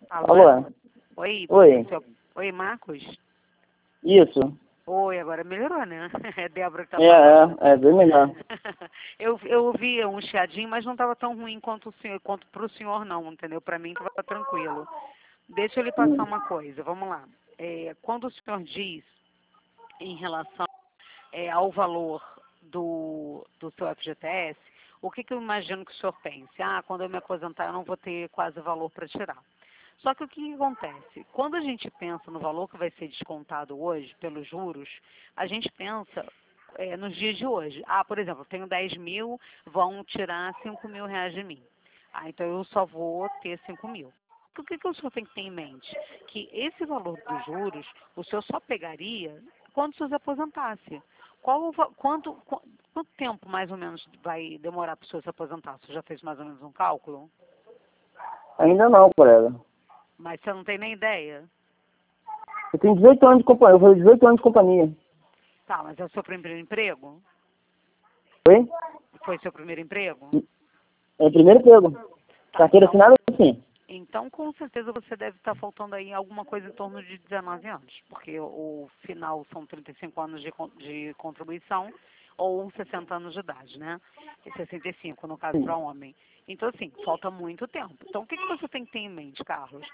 Alô? Alô? Oi, Oi. Oi, Marcos? Isso. Oi, agora melhorou, né? É Débora que tá falando. É bem melhor. Eu ouvi um chiadinho, mas não estava tão ruim quanto pro senhor não, entendeu? Para mim estava tranquilo. Deixa eu lhe passar uma coisa, vamos lá. Quando o senhor diz em relação ao valor do seu FGTS, o que eu imagino que o senhor pense? Ah, quando eu me aposentar eu não vou ter quase valor para tirar. Só que o que acontece? Quando a gente pensa no valor que vai ser descontado hoje pelos juros, a gente pensa nos dias de hoje. Ah, por exemplo, eu tenho 10 mil, vão tirar 5 mil reais de mim. Ah, então eu só vou ter 5 mil. O que o senhor tem que ter em mente? Que esse valor dos juros, o senhor só pegaria quando o senhor se aposentasse. Quanto tempo mais ou menos vai demorar para o senhor se aposentar? O senhor já fez mais ou menos um cálculo? Ainda não, colega. Mas você não tem nem ideia? Eu tenho 18 anos de companhia. Eu vou 18 anos de companhia. Tá, mas é o seu primeiro emprego? Oi? Foi seu primeiro emprego? É o primeiro pego. Tá, Carteira assinada, sim. então com certeza você deve estar faltando aí alguma coisa em torno de 19 anos, porque o final são 35 anos de contribuição ou 60 anos de idade, né? E 65 no caso Sim. para homem. Então assim, falta muito tempo. Então o que você tem que ter em mente, Carlos?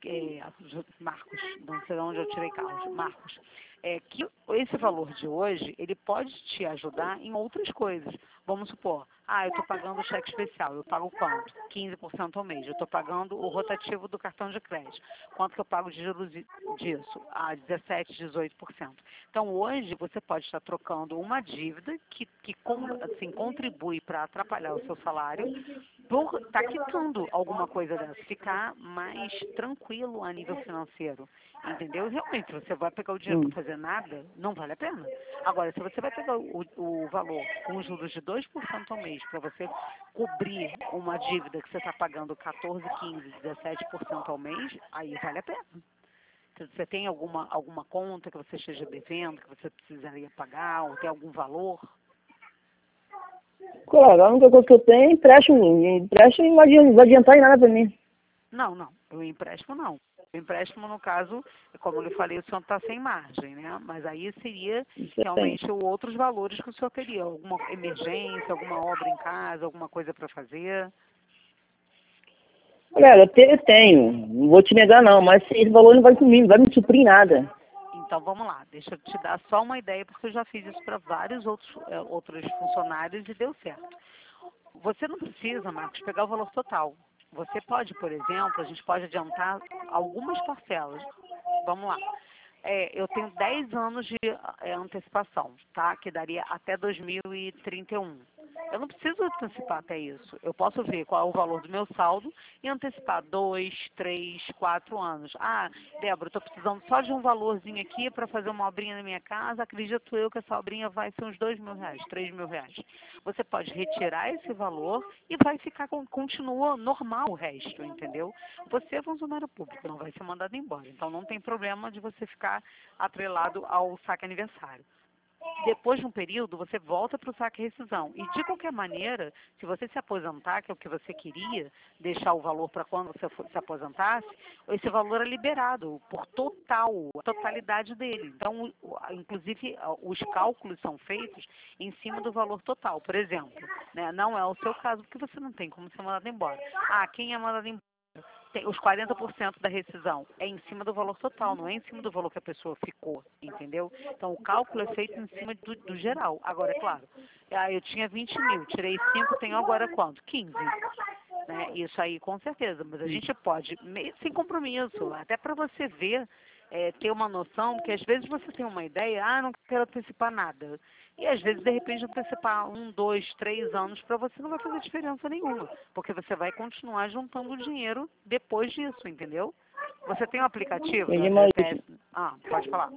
Marcos, não sei de onde eu tirei Carlos, Marcos, que esse valor de hoje, ele pode te ajudar em outras coisas. Vamos supor, eu estou pagando o cheque especial, eu pago quanto? 15% ao mês. Eu estou pagando o rotativo do cartão de crédito. Quanto que eu pago de juros disso? 17%, 18%. Então, hoje, você pode estar trocando uma dívida que assim, contribui para atrapalhar o seu salário por estar quitando alguma coisa dessa, ficar mais tranquilo a nível financeiro, entendeu? Realmente, você vai pegar o dinheiro para fazer nada, não vale a pena. Agora, se você vai pegar o valor com juros de 2% ao mês para você cobrir uma dívida que você está pagando 14, 15, 17% ao mês, aí vale a pena. Você tem alguma conta que você esteja devendo, que você precisaria pagar, ou tem algum valor? Colega, a única coisa que eu tenho é empréstimo. Empréstimo não vai adiantar em nada pra mim. Não. O empréstimo não. O empréstimo, no caso, como eu lhe falei, o senhor está sem margem, né? Mas aí seria Isso tem. realmente outros valores que o senhor teria. Alguma emergência, alguma obra em casa, alguma coisa para fazer. Colega, eu tenho. Não vou te negar, não. Mas esse valor não vai comigo, não vai me suprir em nada. Então, vamos lá. Deixa eu te dar só uma ideia, porque eu já fiz isso para vários outros funcionários e deu certo. Você não precisa, Marcos, pegar o valor total. Você pode, por exemplo, a gente pode adiantar algumas parcelas. Vamos lá. Eu tenho 10 anos de antecipação, tá? Que daria até 2031. Eu não preciso antecipar até isso. Eu posso ver qual é o valor do meu saldo e antecipar 2, 3, 4 anos. Ah, Débora, eu estou precisando só de um valorzinho aqui para fazer uma obrinha na minha casa. Acredito eu que essa obrinha vai ser uns 2 mil reais, 3 mil reais. Você pode retirar esse valor e vai ficar, continua normal o resto, entendeu? Você é funcionário público, não vai ser mandado embora. Então não tem problema de você ficar atrelado ao saque aniversário. Depois de um período, você volta para o saque rescisão. E, de qualquer maneira, se você se aposentar, que é o que você queria, deixar o valor para quando você se aposentasse, esse valor é liberado por a totalidade dele. Então, inclusive, os cálculos são feitos em cima do valor total. Por exemplo, né, não é o seu caso, porque você não tem como ser mandado embora. Quem é mandado embora? Os 40% da rescisão é em cima do valor total, não é em cima do valor que a pessoa ficou, entendeu? Então, o cálculo é feito em cima do geral. Agora, é claro, eu tinha 20 mil, tirei 5, tenho agora quanto? 15. Né? Isso aí, com certeza. Mas a gente pode, sem compromisso, até para você ver, ter uma noção, que às vezes você tem uma ideia, não quero antecipar nada. E às vezes, de repente, antecipar 1, 2, 3 anos para você não vai fazer diferença nenhuma, porque você vai continuar juntando dinheiro depois disso, entendeu? Você tem um aplicativo do Entendi, mas... FGTS? Pode falar.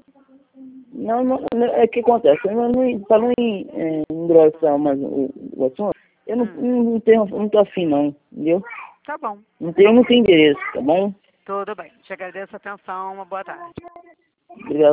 É que acontece. Para não engrossar mais o assunto, eu não tô afim, não. Entendeu? Tá bom. Eu não tenho endereço, tá bom? Tudo bem. Te agradeço a atenção. Uma boa tarde. Obrigado.